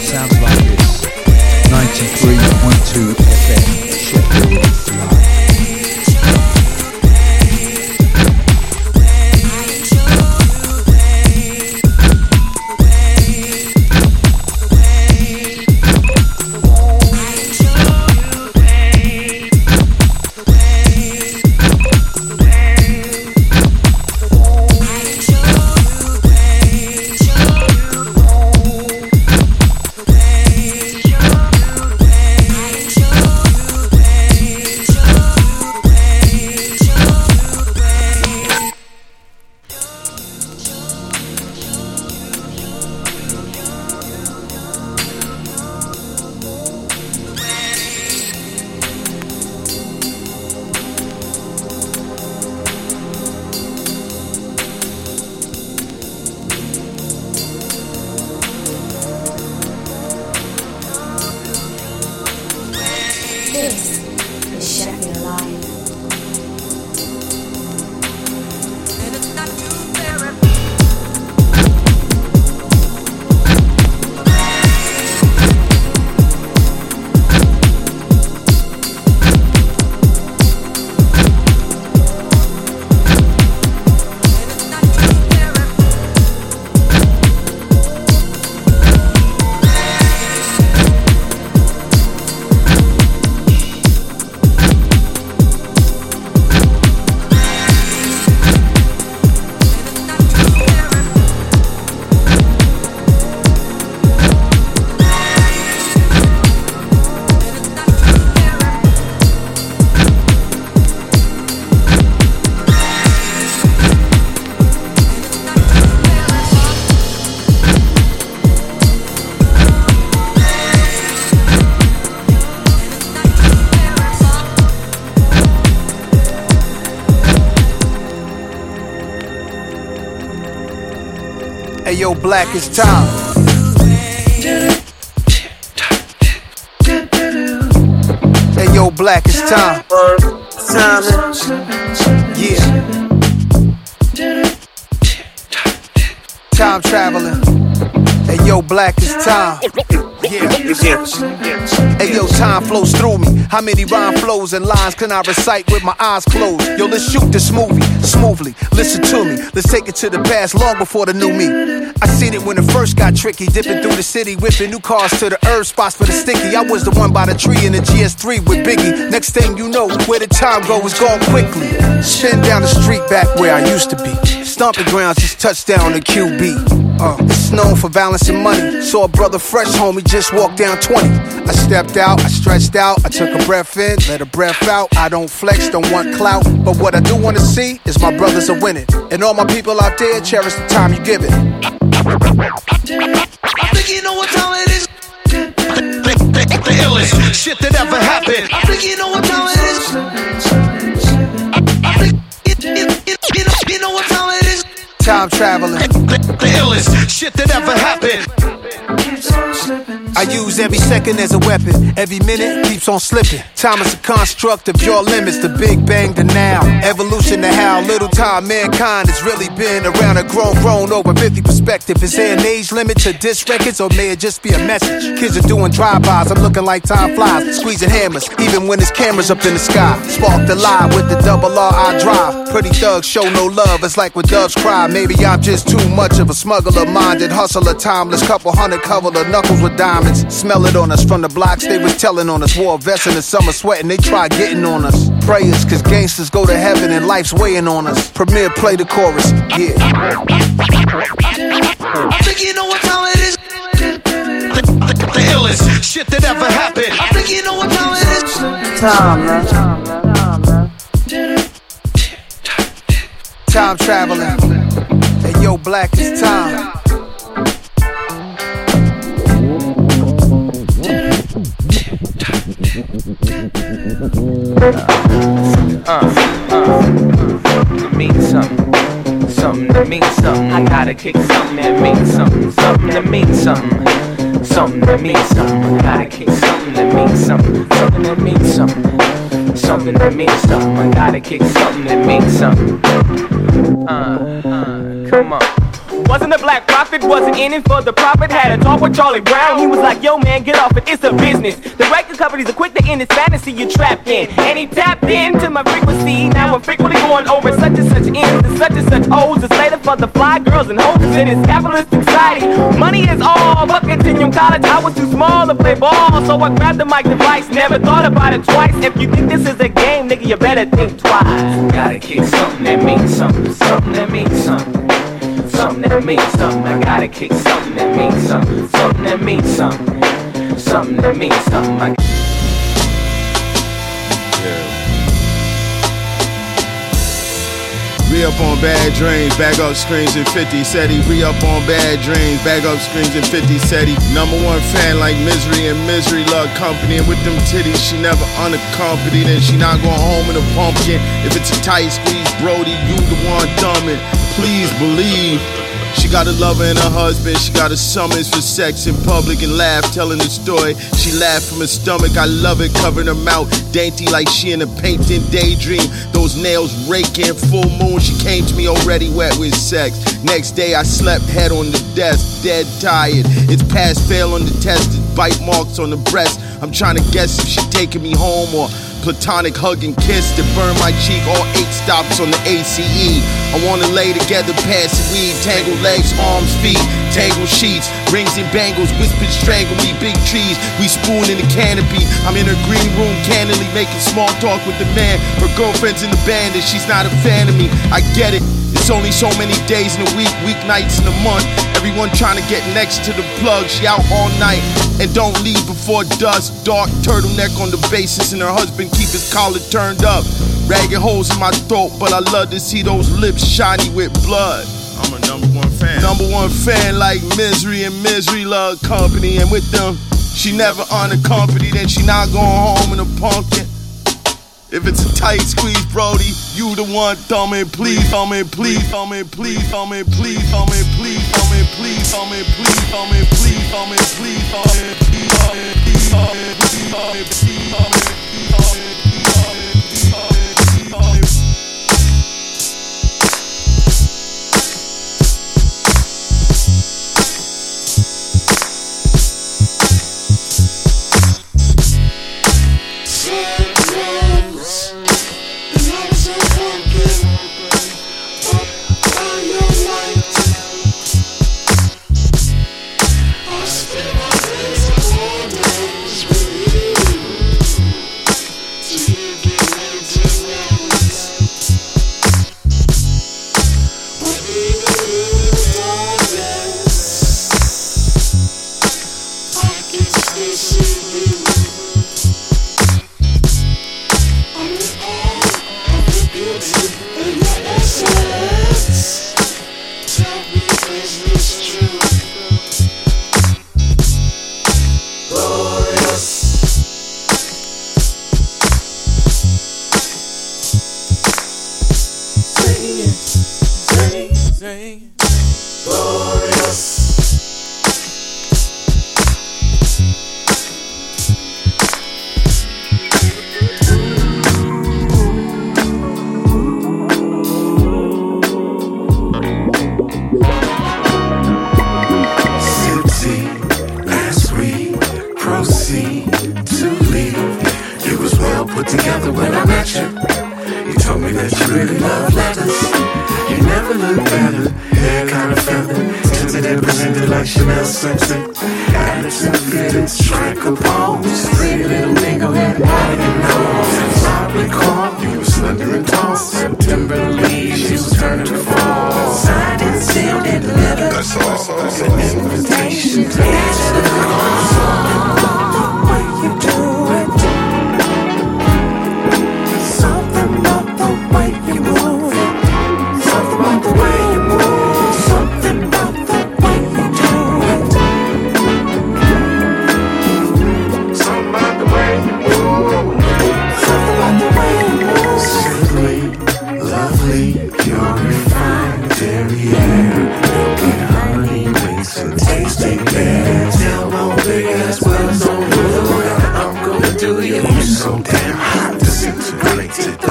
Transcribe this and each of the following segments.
sounds like this. 93.2 FM, Sheffield Live. Hey yo, Black, it's time. Hey yo, Black, it's time. Yeah. Time traveling. Hey yo, Black, it's time. Yeah. Hey yo, time flows through me. How many rhyme flows and lines can I recite with my eyes closed? Yo, let's shoot this movie smoothly. Listen to me. Let's take it to the past, long before the new me. I seen it when it first got tricky, dipping through the city, whipping new cars to the herb spots for the sticky. I was the one by the tree in the GS3 with Biggie. Next thing you know, where the time go is gone quickly. Spin down the street back where I used to be. Stomping grounds, just touchdown to QB. It's known for balancing money. Saw a brother fresh, homie, just walked down 20. I stepped out, I stretched out, I took a breath in, let a breath out. I don't flex, don't want clout, but what I do want to see is my brothers are winning. And all my people out there, cherish the time you give it. I think you know what time it is. The illest shit that ever happened. I think you know what time it is. I think you know what time it is. Time traveling. The illest shit that ever happened. I use every second as a weapon. Every minute keeps on slipping. Time is a construct of your limits. The Big Bang to now. Evolution to how little time mankind has really been around a grown over 50 perspective. Is there an age limit to disc records, or may it just be a message? Kids are doing drive-bys. I'm looking like time flies, squeezing hammers, even when there's cameras up in the sky. Spark the lie with the double R I drive. Pretty thugs show no love. It's like when doves cry. Maybe I'm just too much of a smuggler-minded hustler, timeless. Couple hundred cover the knuckles with diamonds. Smell it on us from the blocks they was telling on us. Wore a vest in the summer sweating, they tried getting on us. Prayers, cause gangsters go to heaven and life's weighing on us. Premier, play the chorus, yeah. I think you know what time it is. The illest shit that ever happened. I think you know what time it is. Time, man. Time traveling. Hey yo, Black, it's time. Mean something, something that means something. I gotta kick something that means something, something that means something, something that means something. I gotta kick something that means something, something that means something, something that means something. I gotta kick something that means something. Come on. Wasn't a black prophet, wasn't in it for the profit. Had a talk with Charlie Brown, he was like, yo man, get off it, it's a business. The record companies are quick to end this fantasy you're trapped in. And he tapped into my frequency. Now I'm frequently going over such and such ends and such O's. It's later for the fly girls and hoes in this capitalist society. Money is all, but continuum college, I was too small to play ball. So I grabbed the mic device, never thought about it twice. If you think this is a game, nigga, you better think twice. Gotta kick something that means something, something that means something. Something that means something, I gotta kick something that means something, something that means something, something that means something. Re-up on Bad Dreams, bag up screens in 50 Cedi. Re-up on Bad Dreams, bag up screens in 50 Cedi. #1 fan like Misery and Misery Love Company. And with them titties, she never unaccompanied. And she not going home in a pumpkin. If it's a tight squeeze, Brody, you the one thumbing. Please believe. She got a lover and a husband. She got a summons for sex in public and laugh, telling the story. She laughed from her stomach. I love it, covering her mouth, dainty like she in a painting daydream. Those nails raking, full moon. She came to me already wet with sex. Next day I slept head on the desk, dead tired. It's pass fail on the test. It's bite marks on the breast. I'm trying to guess if she taking me home or platonic hug and kiss to burn my cheek. All 8 stops on the ACE. I wanna lay together, passing weed, tangled legs, arms, feet, tangled sheets, rings and bangles, whispered strangle me, big trees. We spoon in the canopy. I'm in her green room, candidly making small talk with the man. Her girlfriend's in the band and she's not a fan of me. I get it. It's only so many days in a week, weeknights in a month. Everyone trying to get next to the plug. She out all night and don't leave before dusk. Dark turtleneck on the basis and her husband keep his collar turned up. Ragged holes in my throat, but I love to see those lips shiny with blood. I'm a #1 fan. #1 fan like Misery and Misery Love Company. And with them, she never unaccompanied and she not going home in a pumpkin. If it's a tight squeeze, Brody, you the one thumbing. Please, thumbing, please, thumbing, please, thumbing, please, thumbing, please, thumbing, please, thumbing, please, thumbing, please, thumbing, please, thumbing, please, thumbing, please, thumbing, please, thumbing, please, thumbing, please, thumbing.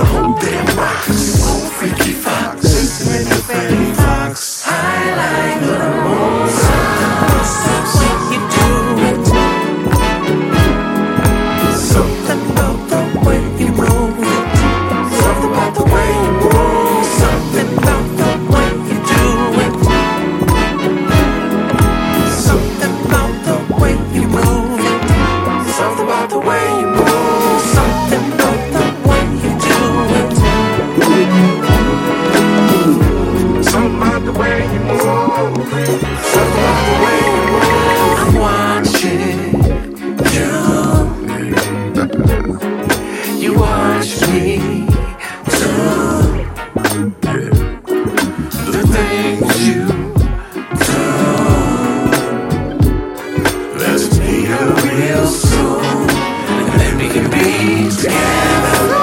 Freaky Fox, listening to Fanny Fox. I like you real soon, and then we can be together.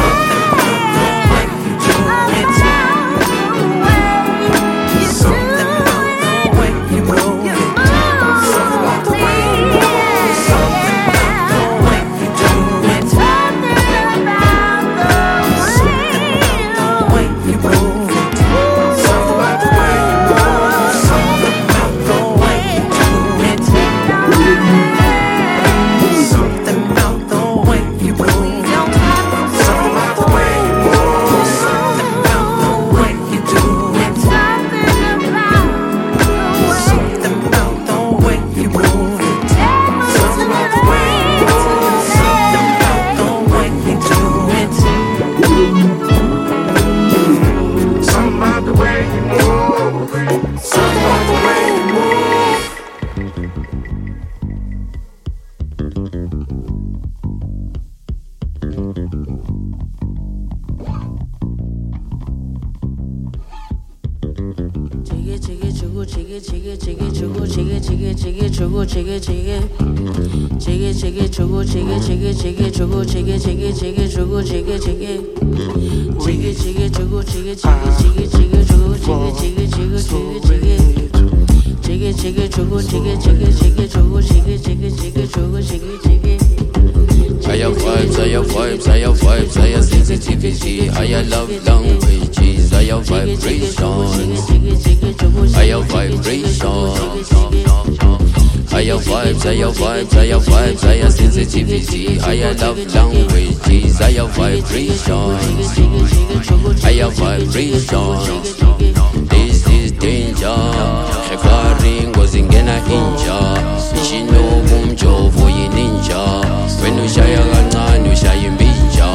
Higher sensitivity, higher love languages, higher vibrations, higher vibrations, higher vibes, higher sensitivity, higher love languages, higher vibrations, higher vibrations. This is danger. Shekaring was in Gena Inja. She know whom Jovo Ninja. When you shy a you shy in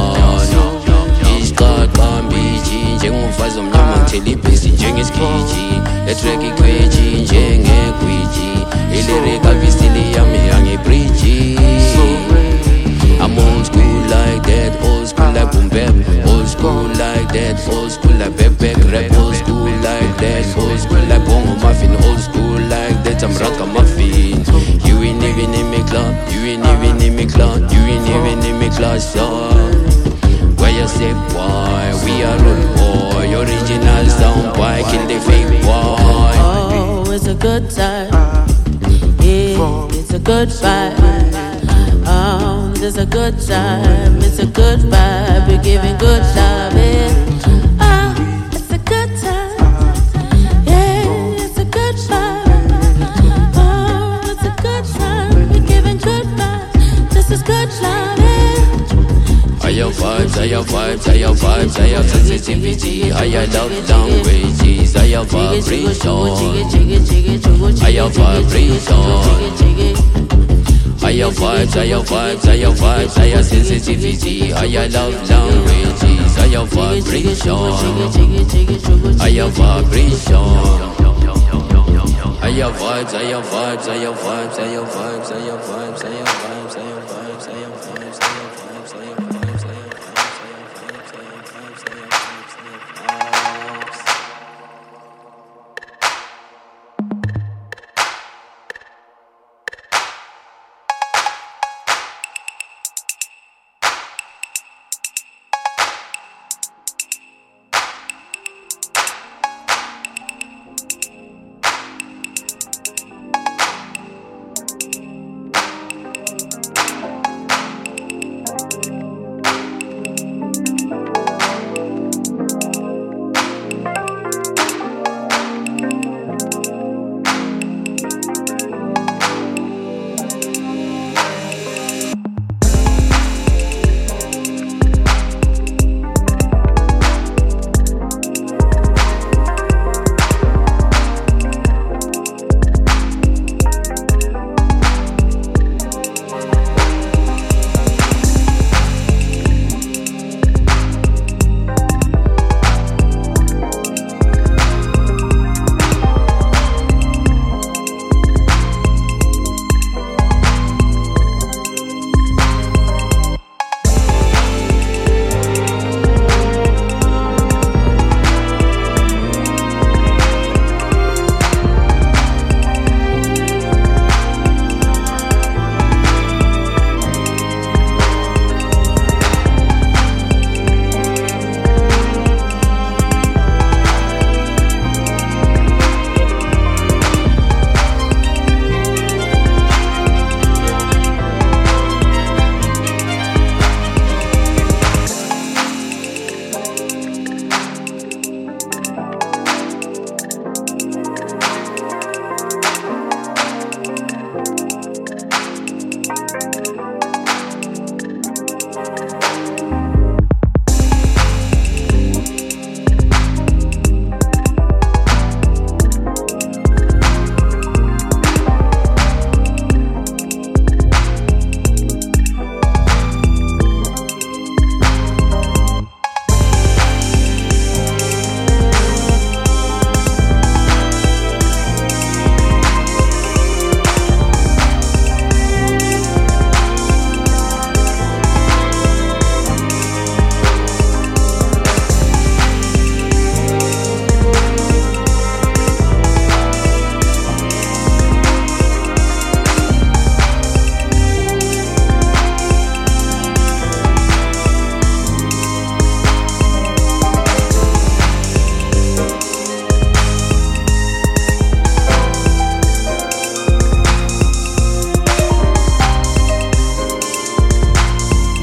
njengomfazi omnyama ngithela ibhesi njengesikiji etreki kweji njengegwiji ilirika visili yami yangebridge. I'm old school like that, old school like boom bap, old school like that, old school like back rap, old school like that, old school like bongo muffin, old school like that, I'm ragamuffin. You ain't even in me club, you ain't even in me club, you ain't even in me class, where you say boy, we are rude boy, original sound boy, kill the fake boy. Oh, it's a good time, yeah, it's a good vibe. It's a good time, it's a good vibe, we're giving good love, yeah. It's a good time, yeah, it's a good vibe. Oh, it's a good time, we're giving good vibes, this is good love, yeah. Higher vibes, higher sensitivity, higher love languages, higher vibrations, higher vibrations. Higher vibes, higher sensitivity, higher love languages, higher vibrations, higher vibrations. Higher vibes, higher vibes, higher vibes, higher vibes, higher vibes, higher vibes, higher vibes, higher vibes, higher vibes, higher vibes.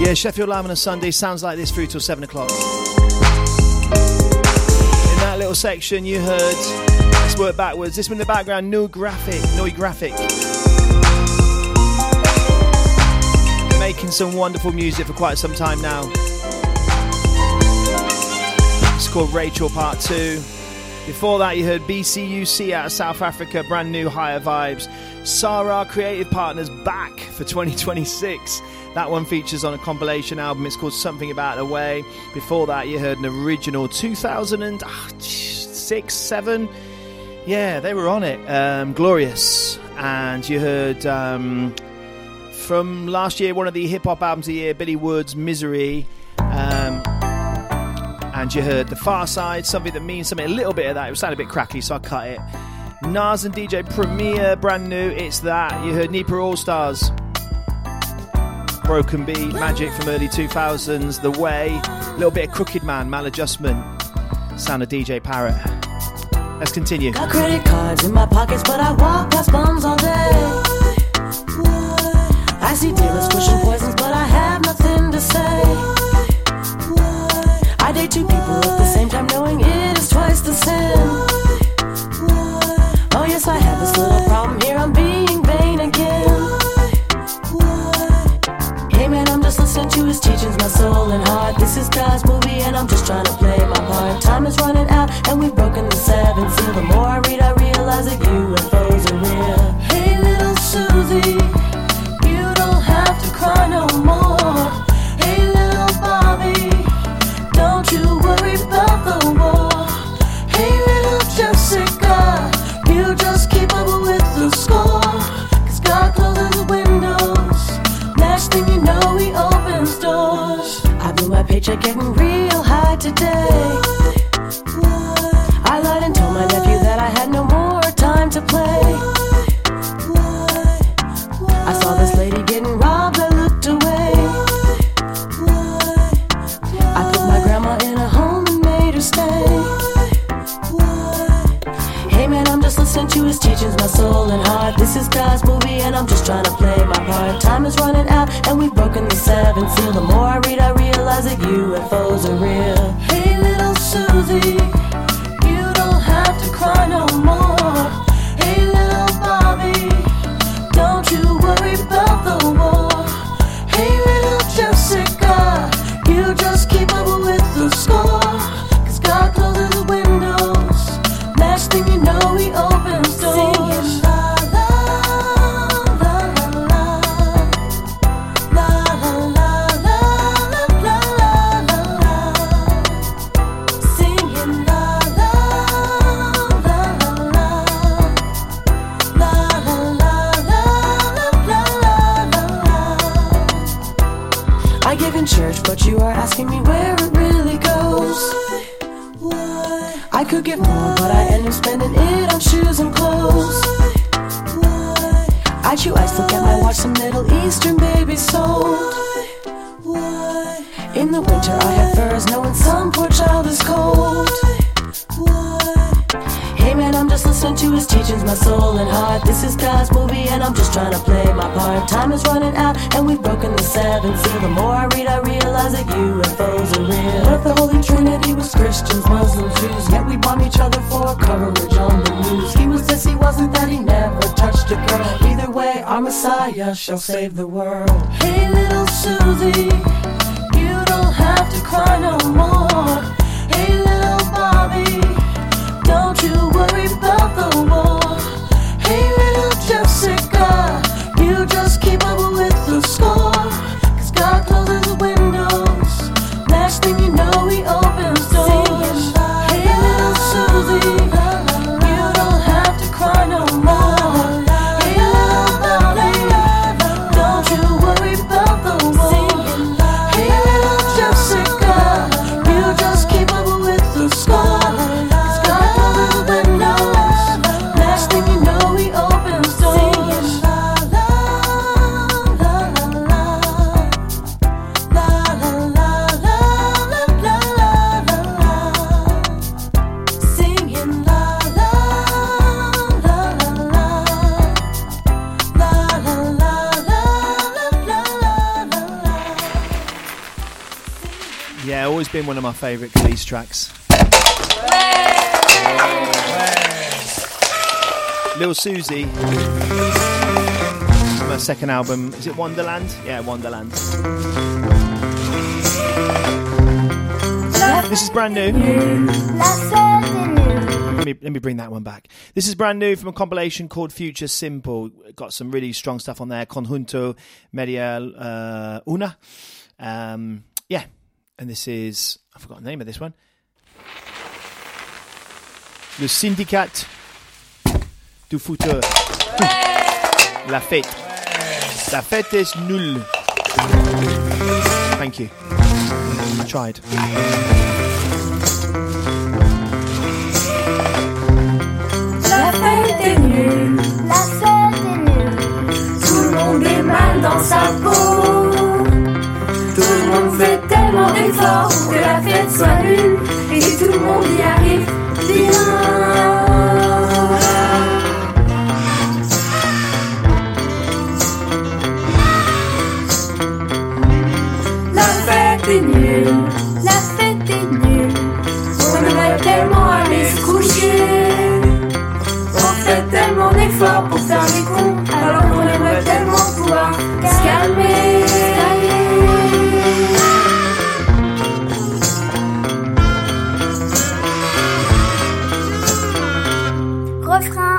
Yeah, Sheffield Live on a Sunday sounds like this through till 7 o'clock. In that little section you heard, let's work backwards, this one in the background, Noi Graphic. Making some wonderful music for quite some time now. It's called Rachel Part 2. Before that you heard BCUC out of South Africa, brand new Higher Vibes. Sarah Creative Partners back for 2026. That one features on a compilation album. It's called Something About the Way. Before that, you heard an original 2006, 7. Yeah, they were on it. Glorious. And you heard from last year, one of the hip hop albums of the year, Billy Wood's Misery. And you heard The Far Side, something that means something. A little bit of that. It was sounding a bit crackly, so I cut it. Nas and DJ Premier, brand new. It's That. You heard Nipa All Stars. Broken Beat, Magic from early 2000s, The Way, a little bit of Crooked Man, Maladjustment, sound of DJ Parrot. Let's continue. Got credit cards in my pockets, but I walk past bums all day. I see dealers pushing poisons, but I have nothing to say. I date two people at the same time, knowing it is twice the sin. Oh yes, I have this little problem here, I'm being vain again. Hey man, I'm just listening to his teachings, my soul and heart. This is God's movie and I'm just trying to play my part. Time is running out and we've broken the seventh seal. The more I read, I realize that UFOs are real. Hey little Susie, you don't have to cry no more. Hey little Bobby, don't you worry about the war. Hey little Jessica, you just keep up with the score. Cause God closes windows, next thing you know he opens doors. I blew my paycheck getting real high today. I lied and told my nephew that I had no more time to play. I saw this lady getting robbed, I looked away. I put my grandma in a home and made her stay. Hey man, I'm just listening to his teachings, my soul and heart. This is God's movie and I'm just trying to play my part. Time is running out and we've broken the seventh seal. The more I read, I realize that UFOs are real. Hey little Susie, you don't have to cry no more. Hey little Bobby, don't you worry about the war. Hey little Jessica, you just keep up with the score. Cause God closes windows, next thing you know he opens doors. Singing la la la la la, la la la la la la la. Singing la la la la la, la la la la la la. I give in church, but you are asking me where it really goes. I could give more, but I end up spending it on shoes and clothes. I chew ice, look at my watch, some Middle Eastern babies sold. In the winter I have furs, knowing some poor child is cold. Hey man, I'm just listening to his teachings, my soul and heart. This is God's movie and I'm just trying to play my part. Time is running out and we've broken the seventh seal. The more I read, I realize that UFOs are real. What if the Holy Trinity was Christians, Muslims, Jews? Yet we bomb each other for coverage on the news. He was this, he wasn't that, he never touched a girl. Either way, our Messiah shall save the world. Hey little Susie, you don't have to cry no more. Hey little Bobby, don't you worry about the war. Hey little Jessica, you just keep up with the score. Cause God closes windows, next thing you know he opens doors. Hey little Susie, you don't have to cry no more. Hey little Bobby, don't you worry about the war. Hey little Jessica, Yeah, always been one of my favourite Khalees tracks. Lil Susie. My second album. Is it Wonderland? Yeah, Wonderland. This is brand new. Let me bring that one back. This is brand new from a compilation called Future Simple. Got some really strong stuff on there. Conjunto Media Una. Yeah. And this is... I forgot the name of this one. Le Syndicat du Futur. La Fête. La Fête est nulle. Thank you. I tried. La fête est nulle. La fête est nulle. Tout le monde est mal dans sa peau. Tout le monde fait tellement d'efforts pour que la fête soit nulle. Et tout le monde y arrive bien. La fête est nulle. La fête est nulle. On aimerait tellement aller se coucher. On fait tellement d'efforts pour faire des cons. Alors qu'on aimerait tellement pouvoir se calmer. Refrain.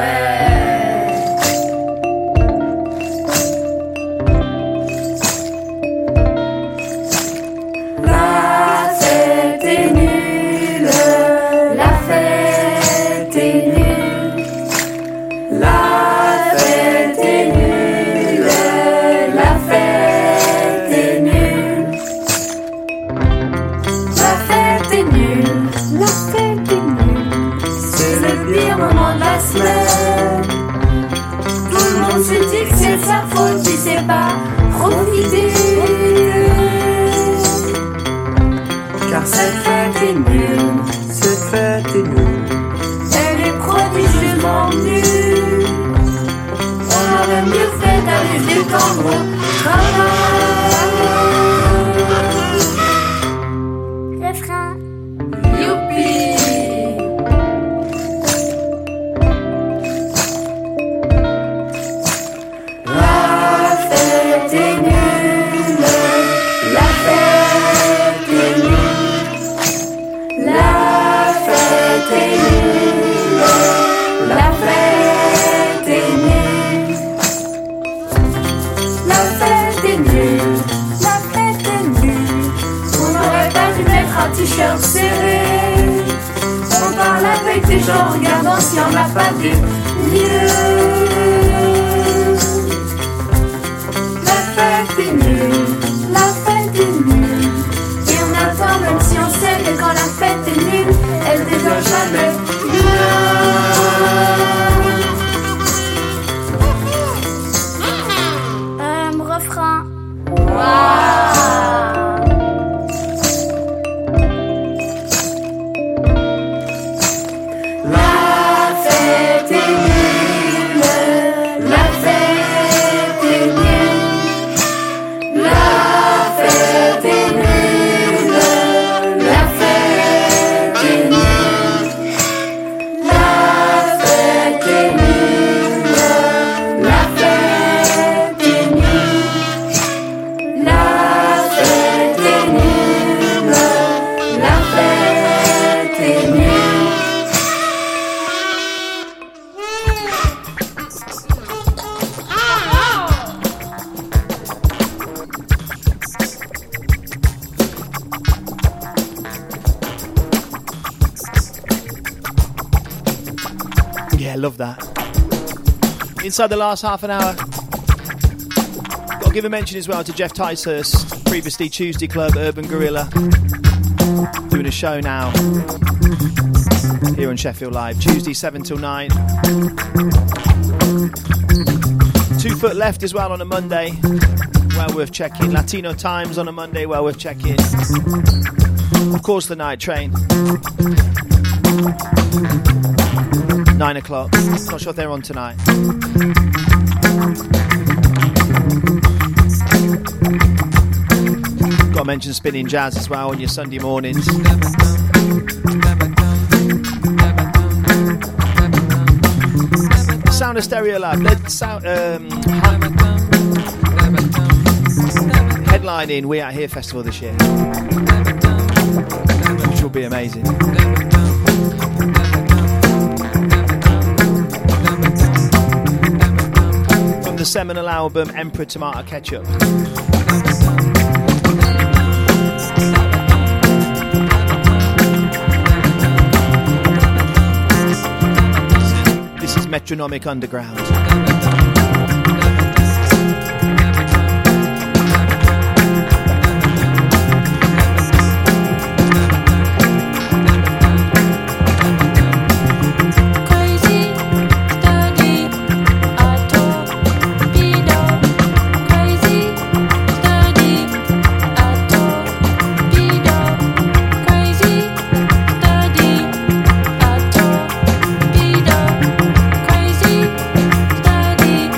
La fête est nulle. La fête est nulle. La fête est nulle. La fête est nulle. La fête est nulle. La fête est nulle. C'est le pire moment de la semaine. Tout le monde se dit que c'est sa faute, il sait pas profiter. Car cette fête est nulle. Cette fête est nulle. Elle est prodigieusement nulle. On aurait mieux fait d'aller se détendre au travail. Refrain. Youpi. La fête est nulle. La fête est nulle. La fête est nulle. La fête est nulle. La fête est nulle. La fête est nulle. On n'aurait pas dû mettre un t-shirt serré. On parle avec des gens regardant si on n'a pas des lieux. La fête est nulle. La fête est nulle. Et on attend même si on sait que quand la fête est nulle, elle devient jamais bien. Refrain. La fête est nulle. La fête est nulle. La fête est nulle. La fête est nulle. La fête est nulle. La fête est nulle. La fête est nulle. La fête est nulle. Yeah, love that. Inside the last half an hour, got to give a mention as well to Jeff Ticehurst, previously Tuesday Club, Urban Gorilla, doing a show now here on Sheffield Live, Tuesday 7 till 9. 2 Foot Left as well on a Monday, well worth checking. Latino Times on a Monday, well worth checking. Of course, the Night Train. 9 o'clock. Not sure if they're on tonight. Got to Got to mention spinning jazz as well on your Sunday mornings. Sound of Stereo Lab. Headlining We Out Here Festival this year, which will be amazing. From the seminal album Emperor Tomato Ketchup. This is Metronomic Underground. Crazy,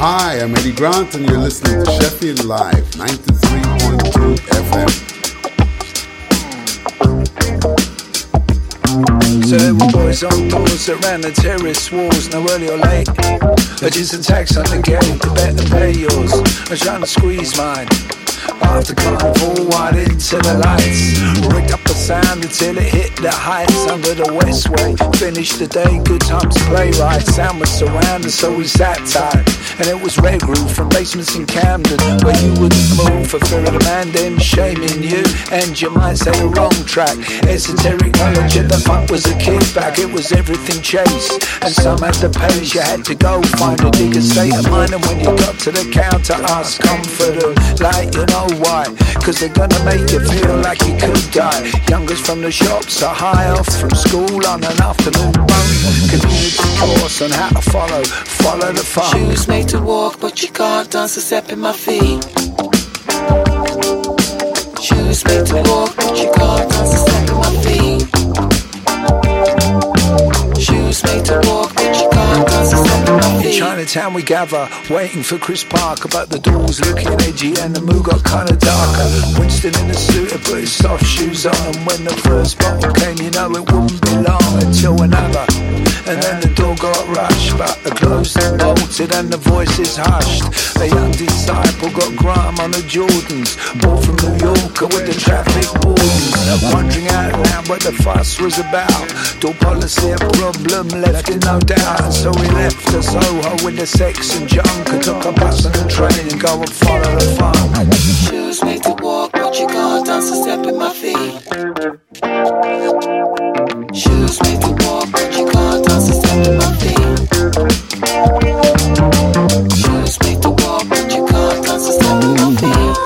Hi, I'm Eddie Grant and you're listening to Sheffield Live, 93.2 FM. So there were boys on doors that ran the terrace walls, no early or late. Just a tax on the gate, the better pay yours. I was trying to squeeze mine. After carnival, wide into the lights. Rigged up the sound until it hit the heights under the Westway. Finished the day, good times to play right. Sound was surrounded, so we sat tight. And it was Red Roof from basements in Camden, where you wouldn't move for fear of the man then shaming you. And you might say the wrong track. Esoteric knowledge of the funk was a kickback. It was everything chase, and some had the pace. You had to go find a digger state of mind. And when you got to the counter, ask comforter, like you know why? Cause they're gonna make you feel like you could die. Youngers from the shops are high off from school on an afternoon bunk. Community course on how to follow the fun. Shoes made to walk, but you can't dance a step in my feet. Shoes made to walk, but you can't dance a step in my feet. Shoes made to walk, but you can't dance a step in my feet. In Chinatown we gather, waiting for Chris Parker, but the door was looking edgy and the mood got kinda darker. Winston in a suit had put his soft shoes on, and when the first bottle came, you know it wouldn't be long until another. And then the door got rushed, but the closed and bolted and the voices hushed. A young disciple got grime on the Jordans, bought from New Yorker with the traffic wardens. Wondering out loud what the fuss was about. Door policy a problem, left in no doubt. And so we left the Soho with the sex and junk, and took a bus and a train and go and follow the fun. Shoes made to walk, but you can't dance a step in my feet. Shoes made to walk, but you can't dance a step in my feet. Shoes made to walk, but you can't dance a step in my feet.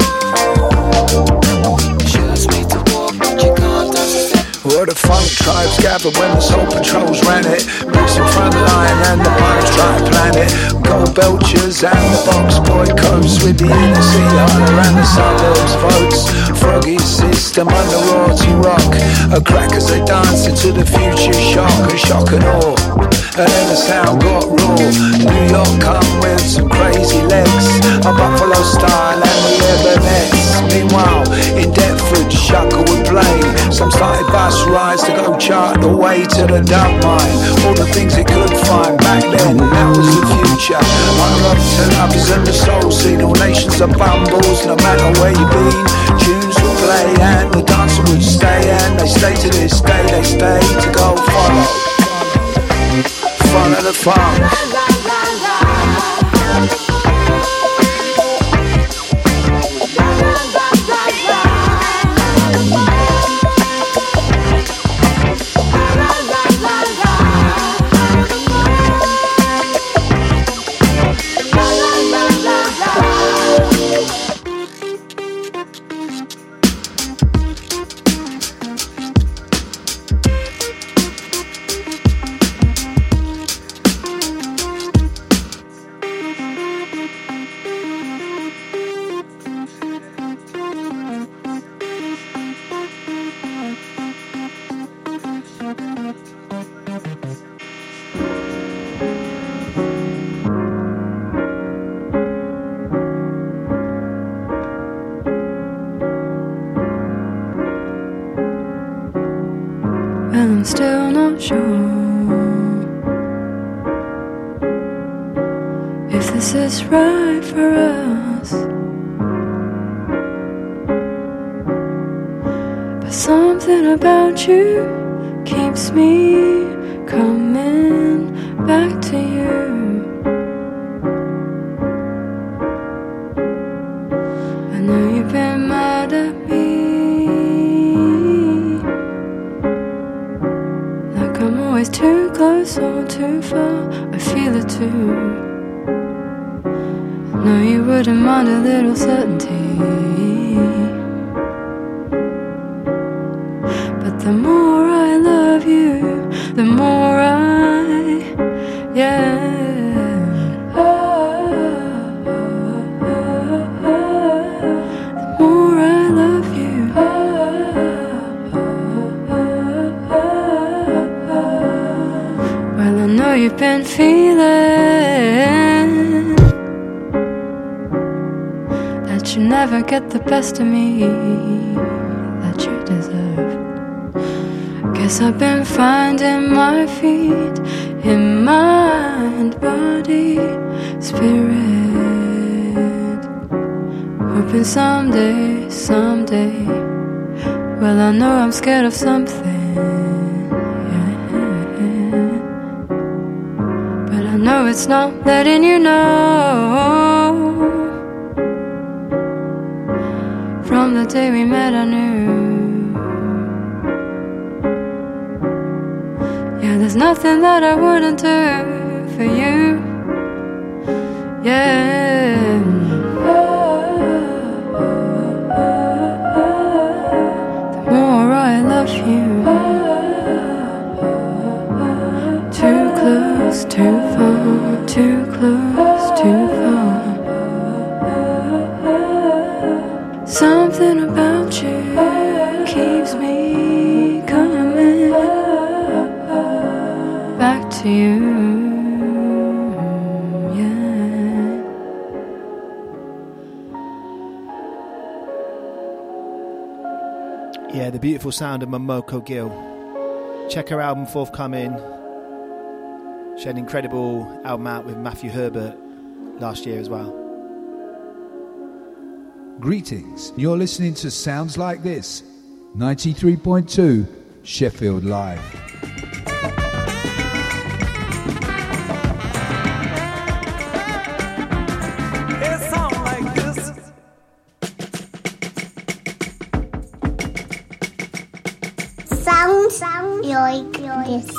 Shoes made to walk, but you can't dance a step. Well, the funk tribes gathered when the soul patrols ran it. Bricks in front line and the pirates try to plan it. Gold Belchers and the box boycotts with the inner city holler and the suburbs votes. Froggy system under royalty rock. A crackers they dance into the future shock and awe. And then the sound got raw. New York come with some crazy legs, a Buffalo style and the Everettes. Meanwhile, in Deptford, Shuckle would play. Some started bus rides to go chart the way to the dump mine. All the things it could find back then, that was the future. Unlocked to lovers and the soul scene. All nations are bumbles, no matter where you've been. Tunes would play and the dancer would stay. And they stay to this day, they stay to go follow the fun. And I'm still not sure if this is right for us. But something about you keeps me coming back to you. I know you've been mad at me, like I'm always too close or too far. I feel it too. I know you wouldn't mind a little certainty, but the more I love you, the more yeah. The more I love you, well, I know you've been feeling you never get the best of me that you deserve. Guess I've been finding my feet in mind, body, spirit. Hoping someday, well, I know I'm scared of something, yeah. But I know it's not letting you know. From the day we met I knew, yeah, there's nothing that I wouldn't do for you, yeah. The more I love you, too close, too far, too close, too far. Something about you keeps me coming back to you, yeah. Yeah, the beautiful sound of Momoko Gill. Check her album forthcoming. She had an incredible album out with Matthew Herbert last year as well. Greetings, you're listening to Sounds Like This, 93.2 Sheffield Live. It sounds like this. Sounds like this.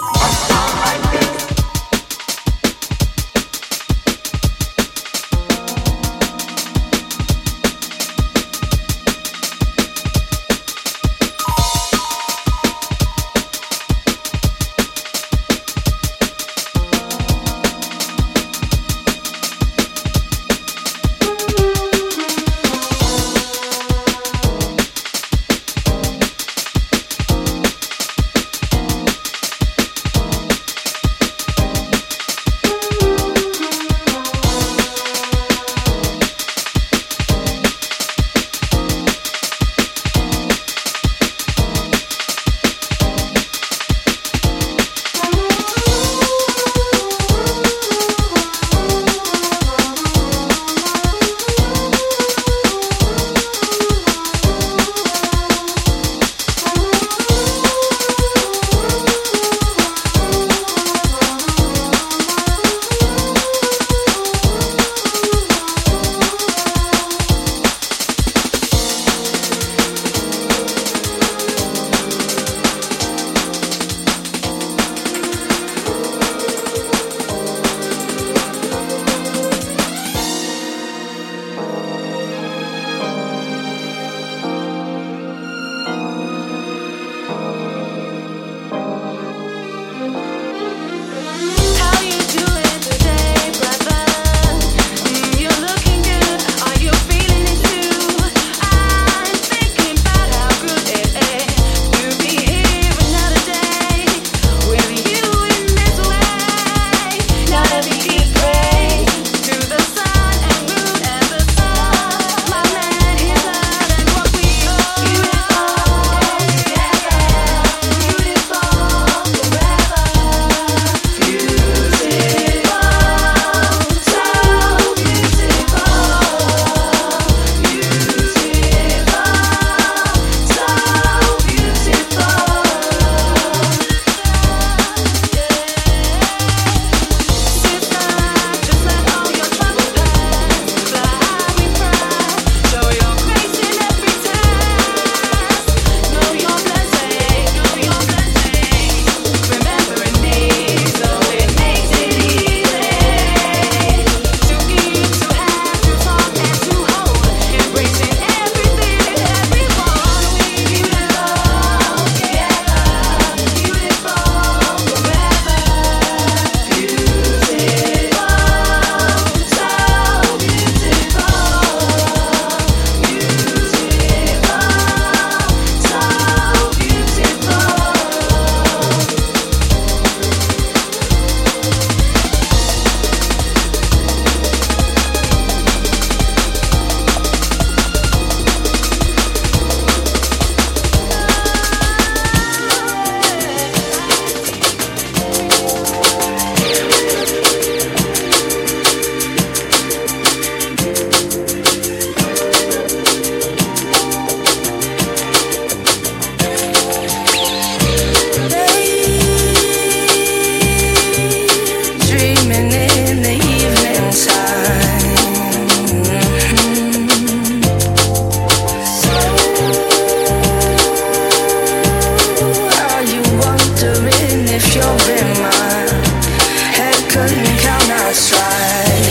couldn't count us right.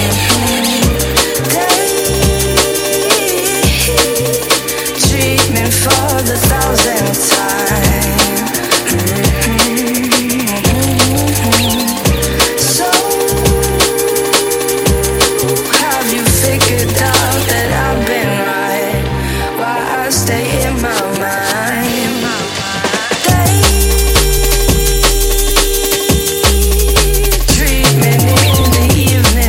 They treat me for the 1,000th time. So have you figured out that I've been right? Why I stay in my mind? They treat me in the evening.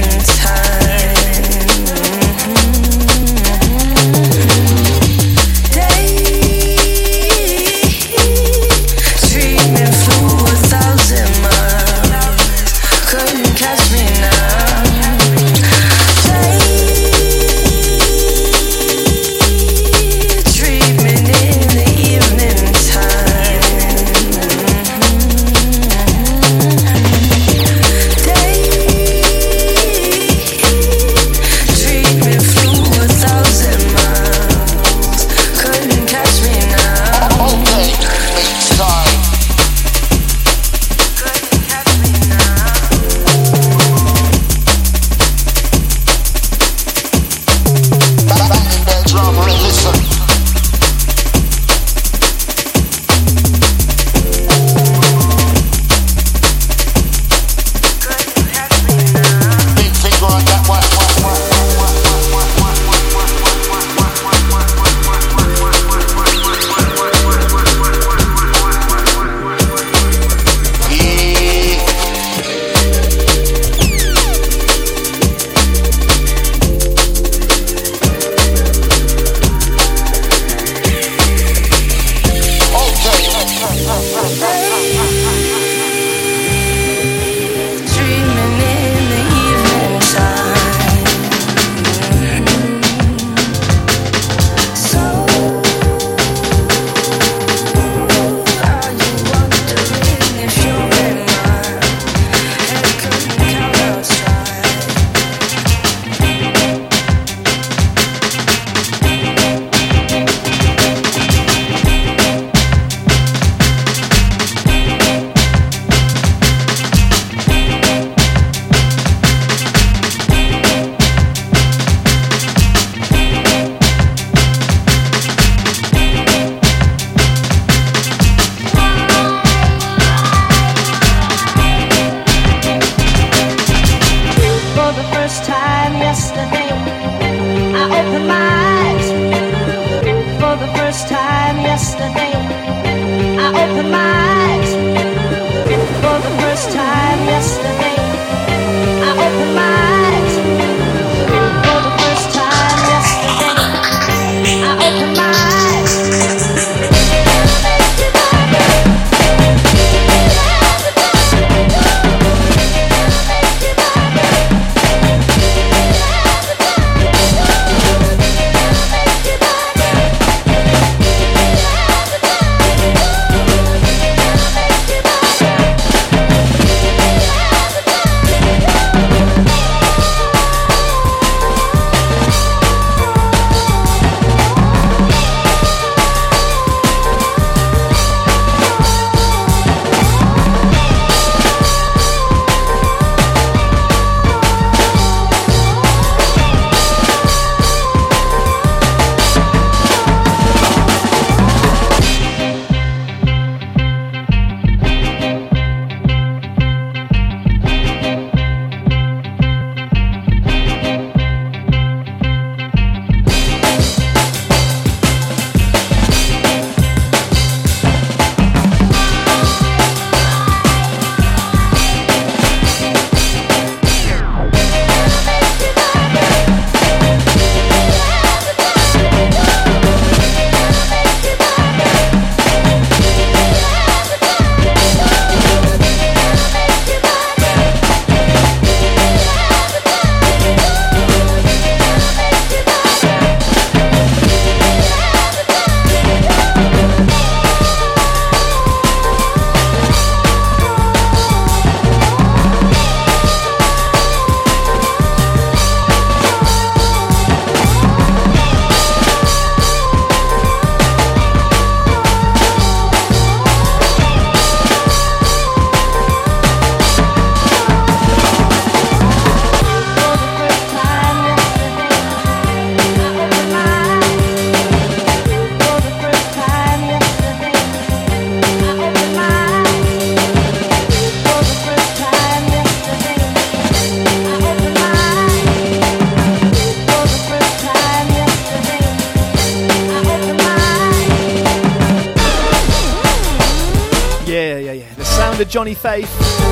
Johnny Faith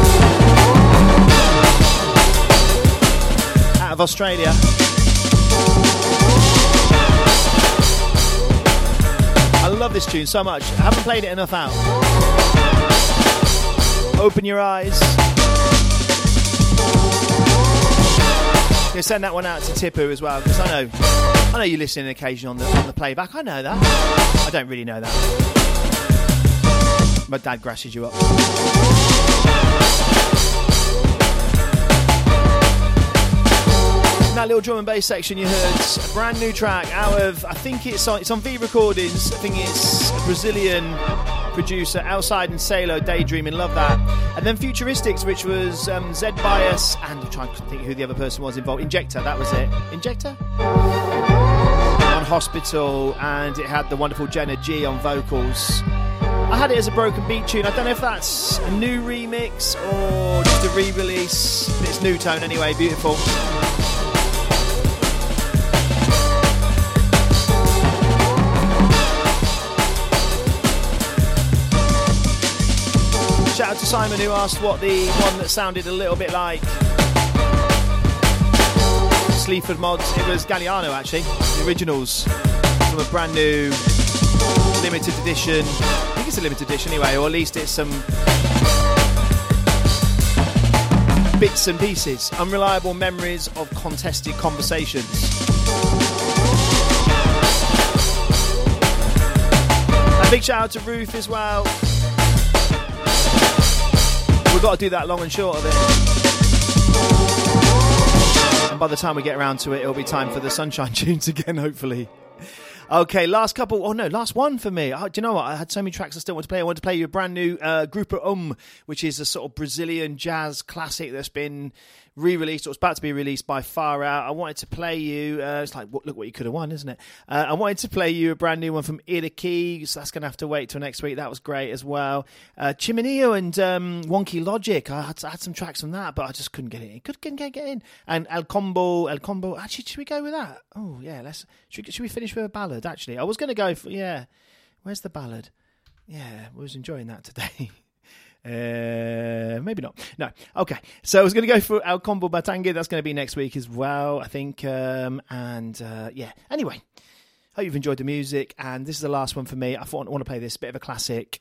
out of Australia. I love this tune so much. I haven't played it enough out. Open Your Eyes. I'm going to send that one out to Tipu as well, because I know you listen occasionally on the playback. I know that. I don't really know that. My dad grasses you up. In that little drum and bass section you heard a brand new track out of, I think it's on V Recordings. I think it's a Brazilian producer, Outside and Salo, Daydreaming, love that. And then Futuristics, which was Zed Bias, and I'm trying to think who the other person was involved. Injector, that was it. Injector? On Hospital, and it had the wonderful Jenna G on vocals. I had it as a broken beat tune. I don't know if that's a new remix or just a re-release. It's new tone anyway, beautiful. Shout out to Simon, who asked what the one that sounded a little bit like Sleaford Mods. It was Galliano, actually, the originals from a brand new limited edition. I think it's a limited edition anyway, or at least it's some bits and pieces. Unreliable Memories of Contested Conversations. A big shout out to Ruth as well. We've got to do that long and short of it. And by the time we get around to it, it'll be time for the Sunshine tunes again, hopefully. Okay, last one for me. Do you know what? I had so many tracks I still want to play. I want to play you a brand new Grupo which is a sort of Brazilian jazz classic that's been re-released, or it's about to be released by Far Out. I wanted to play you, it's like, look what you could have won, isn't it? I wanted to play you a brand new one from Iriki, so that's going to have to wait till next week. That was great as well. Chimineo and Wonky Logic, I had some tracks from that, but I just couldn't get it in. Couldn't get in. And El Combo, actually, should we go with that? Oh, yeah, should we finish with a ballad, actually? I was going to go for, where's the ballad? Yeah, I was enjoying that today. Maybe not. No. Okay. So I was going to go for El Combo Batangue. That's going to be next week as well, I think. Anyway, hope you've enjoyed the music. And this is the last one for me. I want to play this bit of a classic.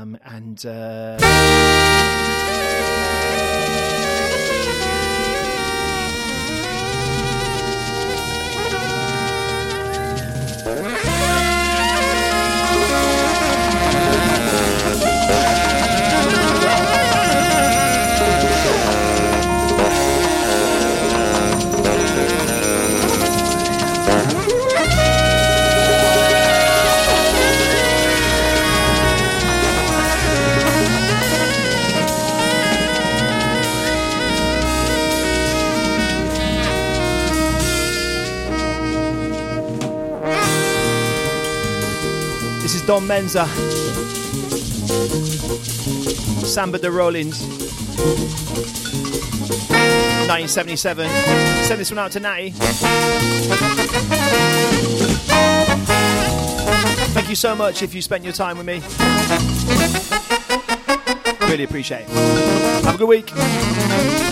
Don Menza, Samba de Rollins, 1977. Send this one out to Natty. Thank you so much if you spent your time with me. Really appreciate it. Have a good week.